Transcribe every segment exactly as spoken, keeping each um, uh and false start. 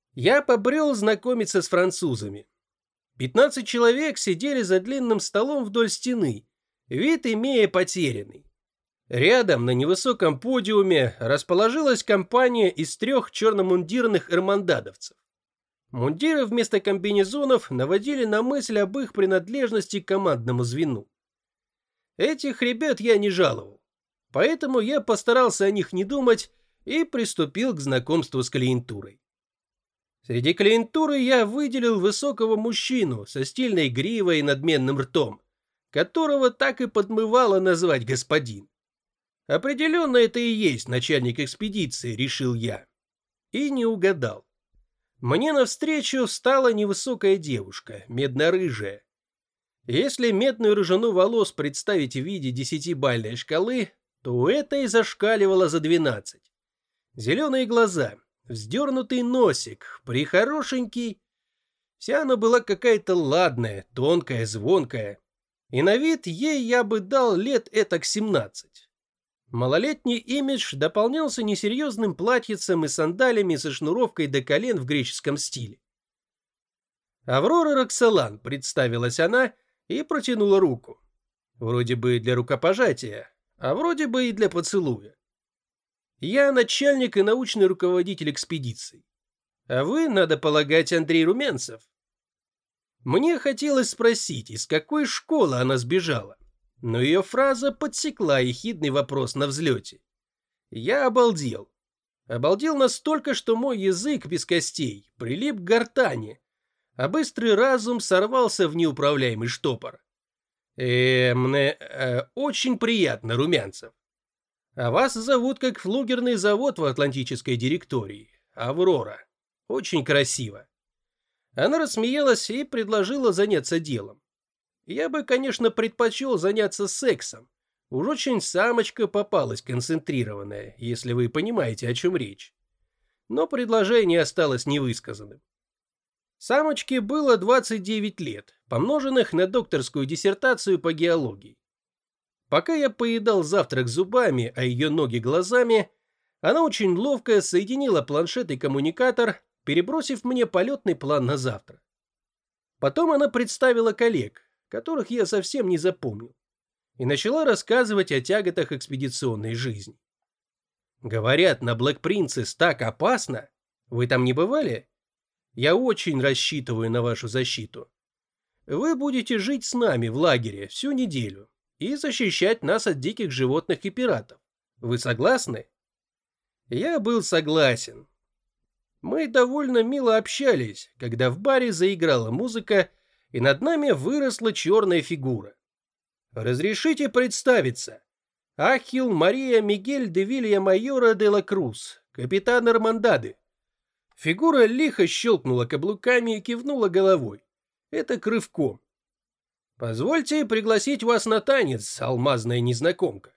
Я побрел знакомиться с французами. Пятнадцать человек сидели за длинным столом вдоль стены, вид имея потерянный. Рядом на невысоком подиуме расположилась компания из трех черномундирных эрмандадовцев. Мундиры вместо комбинезонов наводили на мысль об их принадлежности к командному звену. Этих ребят я не жаловал, поэтому я постарался о них не думать и приступил к знакомству с клиентурой. Среди клиентуры я выделил высокого мужчину со стильной гривой и надменным ртом, которого так и подмывало назвать господин. Определенно это и есть начальник экспедиции, решил я. И не угадал. Мне навстречу встала невысокая девушка, медно-рыжая. Если медную рыжину волос представить в виде десятибалльной шкалы, то у этой зашкаливало за двенадцать. Зеленые глаза, вздернутый носик, прихорошенький. Вся она была какая-то ладная, тонкая, звонкая. И на вид ей я бы дал лет этак семнадцать. Малолетний имидж дополнялся несерьезным платьицем и сандалями со шнуровкой до колен в греческом стиле. «Аврора Роксолан», — представилась она и протянула руку. Вроде бы для рукопожатия, а вроде бы и для поцелуя. «Я начальник и научный руководитель экспедиции. А вы, надо полагать, Андрей Румянцев». Мне хотелось спросить, из какой школы она сбежала. Но ее фраза подсекла ехидный вопрос на взлете. Я обалдел. Обалдел настолько, что мой язык без костей прилип к гортани, а быстрый разум сорвался в неуправляемый штопор. Э, мне э, очень приятно, Румянцев. А вас зовут как флугерный завод в Атлантической директории. Аврора. Очень красиво. Она рассмеялась и предложила заняться делом. Я бы, конечно, предпочел заняться сексом. Уж очень самочка попалась концентрированная, если вы понимаете, о чем речь. Но предложение осталось невысказанным. Самочке было двадцать девять лет, помноженных на докторскую диссертацию по геологии. Пока я поедал завтрак зубами, а ее ноги глазами, она очень ловко соединила планшет и коммуникатор, перебросив мне полетный план на завтра. Потом она представила коллег, которых я совсем не запомнил, и начала рассказывать о тяготах экспедиционной жизни. Говорят, на Блэк Принцесс так опасно. Вы там не бывали? Я очень рассчитываю на вашу защиту. Вы будете жить с нами в лагере всю неделю и защищать нас от диких животных и пиратов. Вы согласны? Я был согласен. Мы довольно мило общались, когда в баре заиграла музыка, и над нами выросла черная фигура. Разрешите представиться. Ахилл Мария Мигель де Вилья Майора де ла Круз, капитан Эрмандады. Фигура лихо щелкнула каблуками и кивнула головой. Это к рывком. Позвольте пригласить вас на танец, алмазная незнакомка.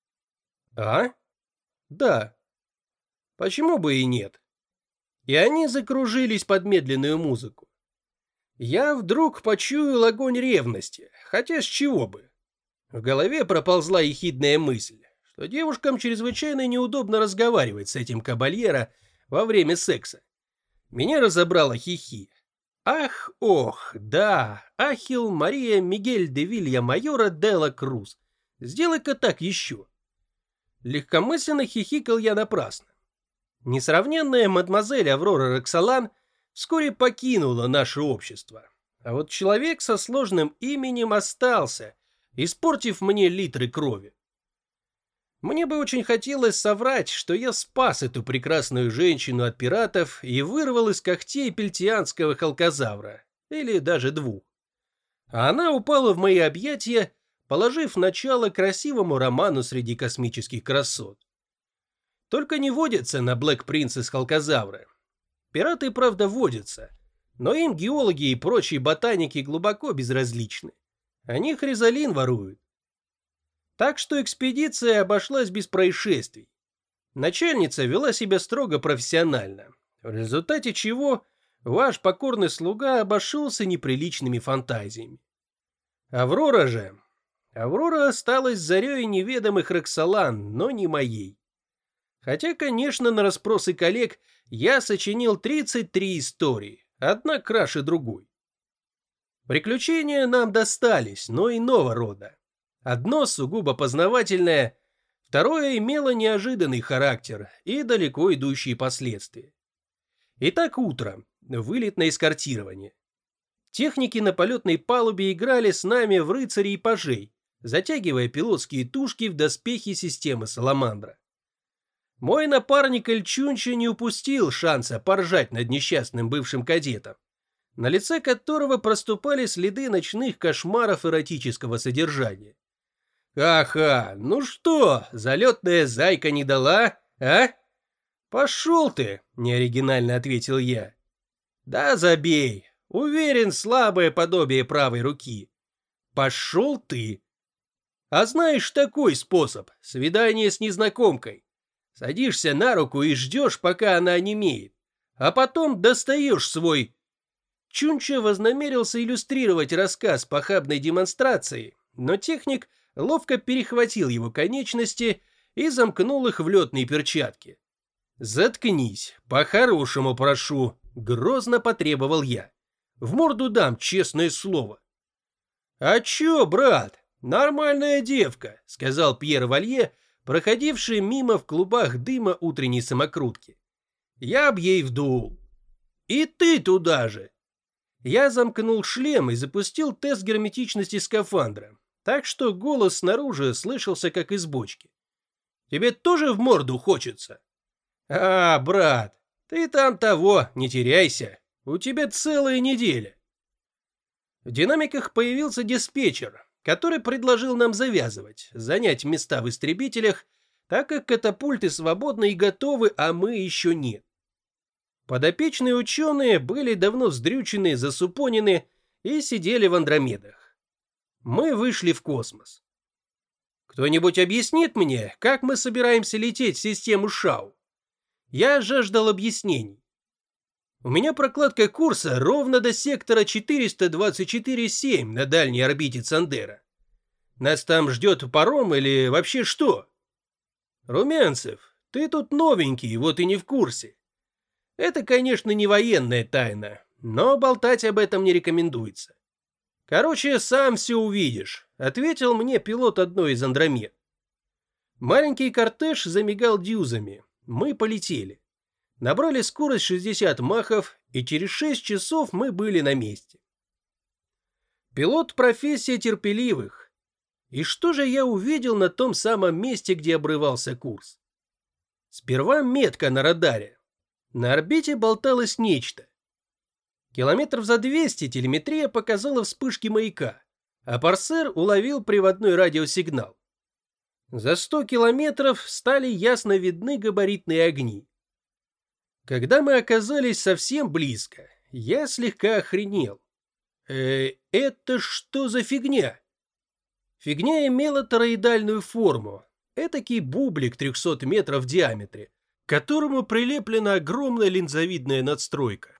А? Да. Почему бы и нет? И они закружились под медленную музыку. Я вдруг почуял огонь ревности, хотя с чего бы. В голове проползла ехидная мысль, что девушкам чрезвычайно неудобно разговаривать с этим кабальеро во время секса. Меня разобрало хихи. Ах, ох, да, Ахилл Мария Мигель де Вилья Майора де ла Круз. Сделай-ка так еще. Легкомысленно хихикал я напрасно. Несравненная мадемуазель Аврора Роксолан вскоре покинула наше общество, а вот человек со сложным именем остался, испортив мне литры крови. Мне бы очень хотелось соврать, что я спас эту прекрасную женщину от пиратов и вырвал из когтей пельтианского халкозавра, или даже двух. А она упала в мои объятия, положив начало красивому роману среди космических красот. Только не водятся на Блэк Принцесс халкозавры. Пираты, правда, водятся, но им геологи и прочие ботаники глубоко безразличны. Они хризалин воруют. Так что экспедиция обошлась без происшествий. Начальница вела себя строго профессионально, в результате чего ваш покорный слуга обошелся неприличными фантазиями. Аврора же... Аврора осталась зарей неведомых Роксолан, но не моей. Хотя, конечно, на расспросы коллег я сочинил тридцать три истории, одна краше другой. Приключения нам достались, но иного рода. Одно сугубо познавательное, второе имело неожиданный характер и далеко идущие последствия. Итак, утром. Вылет на эскортирование. Техники на полетной палубе играли с нами в рыцарей и пажей, затягивая пилотские тушки в доспехи системы Саламандра. Мой напарник Эльчунчи не упустил шанса поржать над несчастным бывшим кадетом, на лице которого проступали следы ночных кошмаров эротического содержания. «Ха-ха, ну что, залетная зайка не дала, а?» «Пошел ты», — неоригинально ответил я. «Да забей, уверен, слабое подобие правой руки». «Пошел ты». «А знаешь такой способ, свидание с незнакомкой? Садишься на руку и ждешь, пока она онемеет, а потом достаешь свой...» Чунча вознамерился иллюстрировать рассказ похабной демонстрации, но техник ловко перехватил его конечности и замкнул их в летные перчатки. «Заткнись, по-хорошему прошу», — грозно потребовал я. «В морду дам, честное слово». «А чё, брат, нормальная девка», — сказал Пьер Валье, проходивший мимо в клубах дыма утренней самокрутки. Я б ей вдул. «И ты туда же». Я замкнул шлем и запустил тест герметичности скафандра, так что голос снаружи слышался как из бочки. «Тебе тоже в морду хочется?» «А, брат, ты там того, не теряйся, у тебя целая неделя». В динамиках появился диспетчер, который предложил нам завязывать, занять места в истребителях, так как катапульты свободны и готовы, а мы еще нет. Подопечные ученые были давно вздрючены, засупонены и сидели в Андромедах. Мы вышли в космос. «Кто-нибудь объяснит мне, как мы собираемся лететь в систему Шау?» Я жаждал объяснений. У меня прокладка курса ровно до сектора четыреста двадцать четыре семь на дальней орбите Цандера. Нас там ждет паром или вообще что? Румянцев, ты тут новенький, вот и не в курсе. Это, конечно, не военная тайна, но болтать об этом не рекомендуется. Короче, сам все увидишь, ответил мне пилот одной из Андромед. Маленький кортеж замигал дюзами. Мы полетели. Набрали скорость шестьдесят махов, и через шесть часов мы были на месте. Пилот — профессия терпеливых. И что же я увидел на том самом месте, где обрывался курс? Сперва метка на радаре. На орбите болталось нечто. Километров за двести телеметрия показала вспышки маяка, а парсер уловил приводной радиосигнал. За сто километров стали ясно видны габаритные огни. Когда мы оказались совсем близко, я слегка охренел. Э, это что за фигня? Фигня имела тороидальную форму, этакий бублик трехсот метров в диаметре, к которому прилеплена огромная линзовидная надстройка.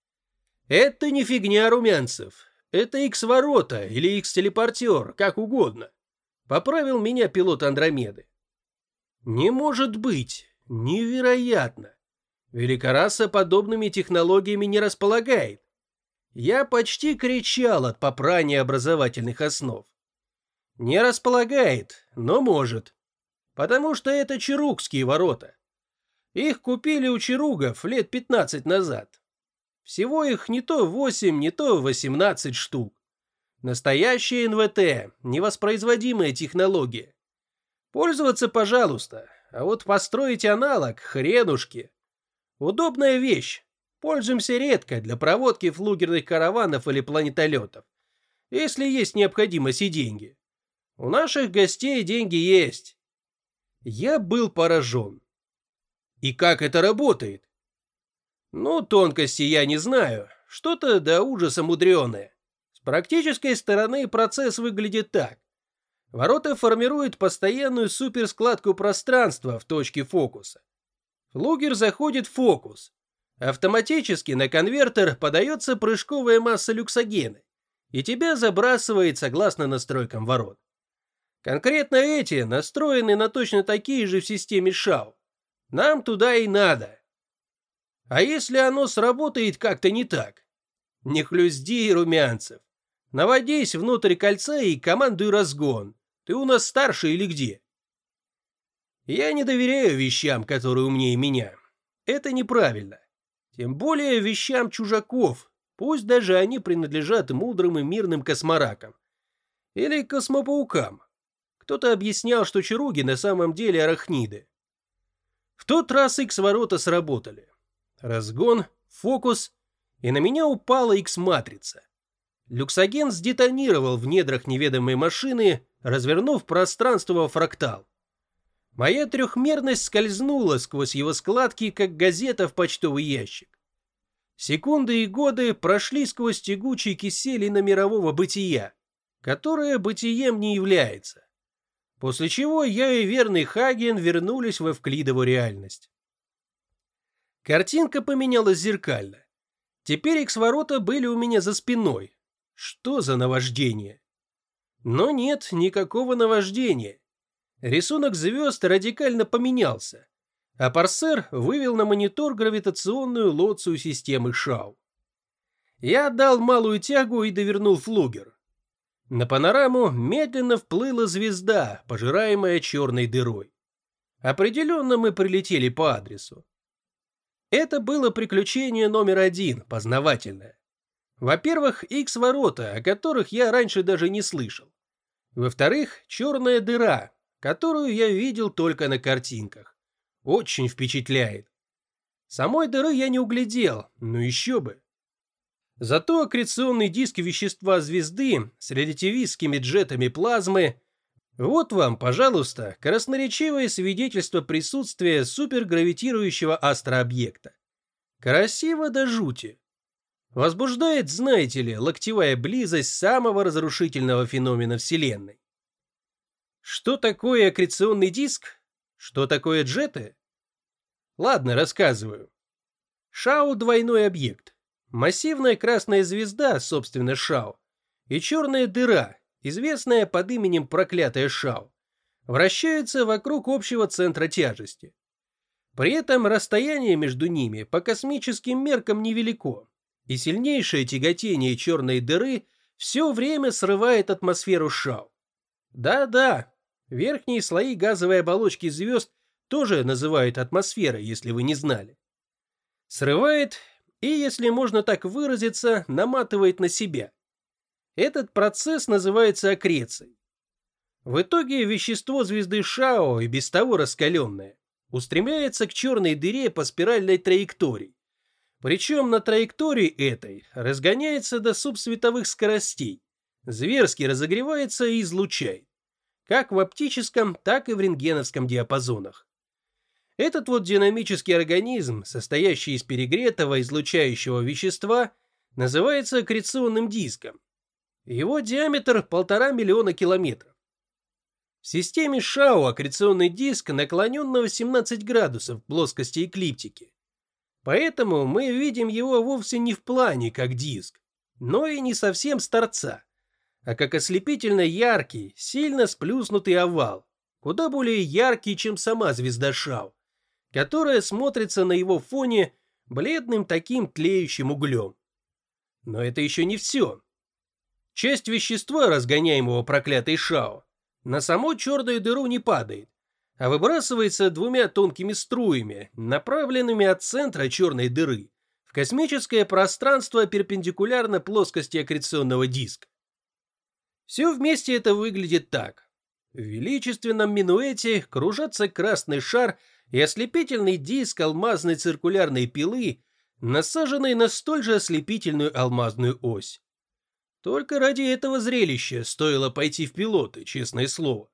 Это не фигня, Румянцев, это Икс-ворота или Икс-телепортер, как угодно. Поправил меня пилот Андромеды. Не может быть, невероятно. Великораса подобными технологиями не располагает. Я почти кричал от попрания образовательных основ. Не располагает, но может. Потому что это чирукские ворота. Их купили у чиругов лет пятнадцать назад. Всего их не то восемь, не то восемнадцать штук. Настоящая эн вэ тэ, невоспроизводимая технология. Пользоваться, пожалуйста, а вот построить аналог — хренушки. Удобная вещь. Пользуемся редко для проводки флугерных караванов или планетолетов, если есть необходимость и деньги. У наших гостей деньги есть. Я был поражен. И как это работает? Ну, тонкости я не знаю, что-то до ужаса мудреное. С практической стороны процесс выглядит так. Ворота формируют постоянную суперскладку пространства в точке фокуса. Флугер заходит в фокус. Автоматически на конвертер подается прыжковая масса люксогена, и тебя забрасывает согласно настройкам ворот. Конкретно эти настроены на точно такие же в системе Шау. Нам туда и надо. А если оно сработает как-то не так? Не хлюзди, Румянцев. Наводись внутрь кольца и командуй разгон. Ты у нас старший или где? Я не доверяю вещам, которые умнее меня. Это неправильно. Тем более вещам чужаков, пусть даже они принадлежат мудрым и мирным косморакам. Или космопаукам. Кто-то объяснял, что чаруги на самом деле арахниды. В тот раз Икс-ворота сработали. Разгон, фокус, и на меня упала Икс-матрица. Люксоген сдетонировал в недрах неведомой машины, развернув пространство во фрактал. Моя трехмерность скользнула сквозь его складки, как газета в почтовый ящик. Секунды и годы прошли сквозь тягучий кисель иномирового бытия, которое бытием не является. После чего я и верный Хаген вернулись в эвклидову реальность. Картинка поменялась зеркально. Теперь Икс-ворота были у меня за спиной. Что за наваждение? Но нет никакого наваждения. Рисунок звезд радикально поменялся, а парсер вывел на монитор гравитационную лоцию системы Шау. Я отдал малую тягу и довернул флугер. На панораму медленно вплыла звезда, пожираемая черной дырой. Определенно мы прилетели по адресу. Это было приключение номер один, познавательное. Во-первых, Икс-ворота, о которых я раньше даже не слышал. Во-вторых, черная дыра, которую я видел только на картинках. Очень впечатляет. Самой дыры я не углядел, но еще бы. Зато аккреционный диск вещества звезды с релятивистскими джетами плазмы. Вот вам, пожалуйста, красноречивое свидетельство присутствия супергравитирующего астрообъекта. Красиво до жути. Возбуждает, знаете ли, локтевая близость самого разрушительного феномена Вселенной. Что такое аккреционный диск? Что такое джеты? Ладно, рассказываю. Шау – двойной объект. Массивная красная звезда, собственно, Шау, и черная дыра, известная под именем проклятая Шау, вращаются вокруг общего центра тяжести. При этом расстояние между ними по космическим меркам невелико, и сильнейшее тяготение черной дыры все время срывает атмосферу Шау. Да-да, верхние слои газовой оболочки звезд тоже называют атмосферой, если вы не знали. Срывает и, если можно так выразиться, наматывает на себя. Этот процесс называется аккрецией. В итоге вещество звезды Шау, и без того раскаленное, устремляется к черной дыре по спиральной траектории. Причем на траектории этой разгоняется до субсветовых скоростей, зверски разогревается и излучает, как в оптическом, так и в рентгеновском диапазонах. Этот вот динамический организм, состоящий из перегретого излучающего вещества, называется аккреционным диском. Его диаметр полтора миллиона километров. В системе Шау аккреционный диск наклонен на восемнадцать градусов в плоскости эклиптики. Поэтому мы видим его вовсе не в плане как диск, но и не совсем с торца, а как ослепительно яркий, сильно сплюснутый овал, куда более яркий, чем сама звезда Шау, которая смотрится на его фоне бледным таким тлеющим углем. Но это еще не все. Часть вещества, разгоняемого проклятой Шау, на саму черную дыру не падает, а выбрасывается двумя тонкими струями, направленными от центра черной дыры в космическое пространство перпендикулярно плоскости аккреционного диска. Все вместе это выглядит так. В величественном минуэте кружатся красный шар и ослепительный диск алмазной циркулярной пилы, насаженный на столь же ослепительную алмазную ось. Только ради этого зрелища стоило пойти в пилоты, честное слово.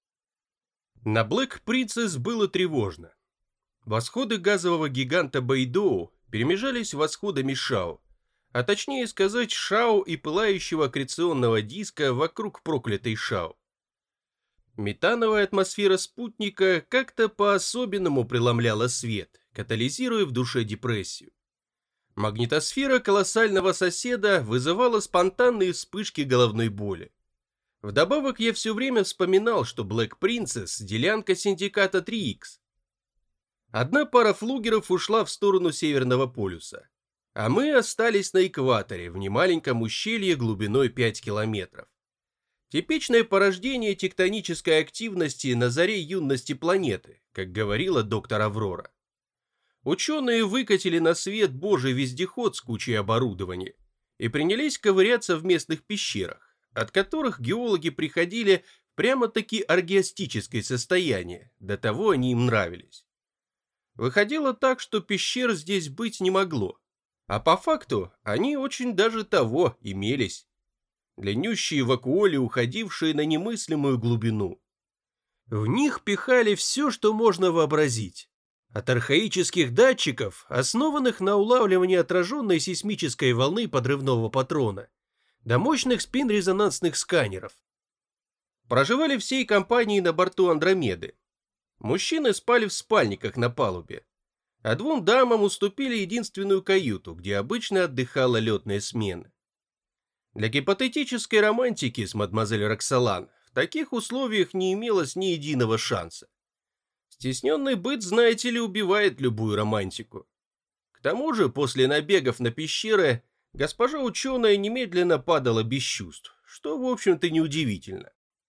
На Black Princess было тревожно. Восходы газового гиганта Бэйдоу перемежались восходами Шау, а точнее сказать Шау и пылающего аккреционного диска вокруг проклятой Шау. Метановая атмосфера спутника как-то по-особенному преломляла свет, катализируя в душе депрессию. Магнитосфера колоссального соседа вызывала спонтанные вспышки головной боли. Вдобавок я все время вспоминал, что Black Princess – делянка синдиката три икс. Одна пара флугеров ушла в сторону Северного полюса, а мы остались на экваторе в немаленьком ущелье глубиной пять километров. Типичное порождение тектонической активности на заре юности планеты, как говорила доктор Аврора. Ученые выкатили на свет божий вездеход с кучей оборудования и принялись ковыряться в местных пещерах, от которых геологи приходили в прямо-таки оргиастическое состояние, до того они им нравились. Выходило так, что пещер здесь быть не могло, а по факту они очень даже того имелись. Длиннющие вакуоли, уходившие на немыслимую глубину. В них пихали все, что можно вообразить. От архаических датчиков, основанных на улавливании отраженной сейсмической волны подрывного патрона, до мощных спин-резонансных сканеров. Проживали всей компанией на борту Андромеды. Мужчины спали в спальниках на палубе, а двум дамам уступили единственную каюту, где обычно отдыхала летная смена. Для гипотетической романтики с мадемуазель Роксолан в таких условиях не имелось ни единого шанса. Стесненный быт, знаете ли, убивает любую романтику. К тому же, после набегов на пещеры, госпожа ученая немедленно падала без чувств, что, в общем-то, неудивительно.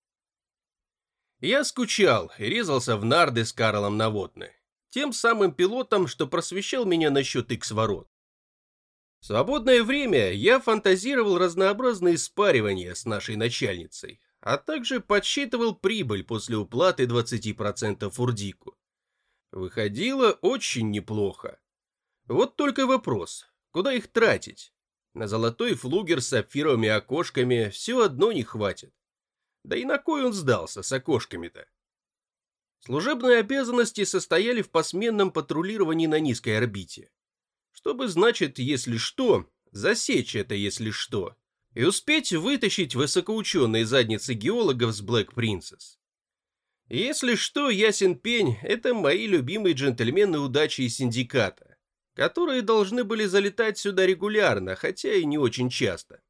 Я скучал и резался в нарды с Карлом Новотны, тем самым пилотом, что просвещал меня насчет икс-ворот. В свободное время я фантазировал разнообразные спаривания с нашей начальницей, а также подсчитывал прибыль после уплаты двадцати процентов Урдику. Выходило очень неплохо. Вот только вопрос, куда их тратить? На золотой флугер с сапфировыми окошками все одно не хватит. Да и на кой он сдался с окошками-то? Служебные обязанности состояли в посменном патрулировании на низкой орбите. Чтобы, значит, если что, засечь это если что, и успеть вытащить высокоученые задницы геологов с Black Princess. Если что, ясен пень, это мои любимые джентльмены удачи из синдиката, которые должны были залетать сюда регулярно, хотя и не очень часто.